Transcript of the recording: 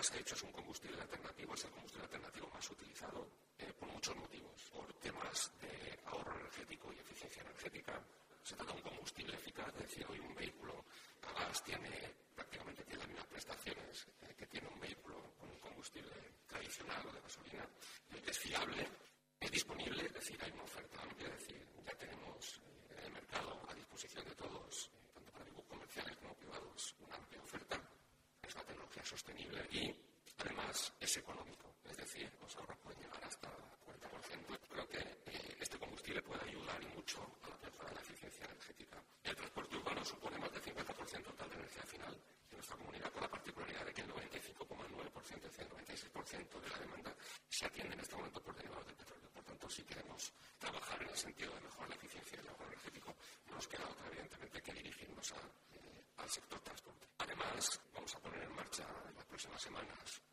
se ha dicho es un combustible alternativo, es el combustible alternativo más utilizado por muchos motivos, por temas de ahorro energético y eficiencia energética. Se trata de un combustible eficaz, es decir, hoy un vehículo a gas prácticamente tiene las mismas prestaciones que tiene un vehículo con un combustible tradicional o de gasolina. Es fiable, es disponible, es decir, hay una oferta amplia, es decir, ya tenemos en el mercado a disposición de todos, tanto para vehículos comerciales como privados, una amplia oferta. Es una tecnología sostenible y además es económico, es decir, los ahorros pueden llegar hasta 40%. Creo que este combustible puede ayudar y mucho a la mejora de la eficiencia energética. El transporte urbano supone más del 50% total de energía final en nuestra comunidad, con la particularidad de que el 95,9%, es decir, el 96% de la demanda se atiende en este momento por derivados del petróleo. Por tanto, si queremos trabajar en el sentido de mejorar la eficiencia del ahorro energético, no nos queda otra, evidentemente, que dirigirnos al sector transporte. Además, vamos a poner en marcha en las próximas semanas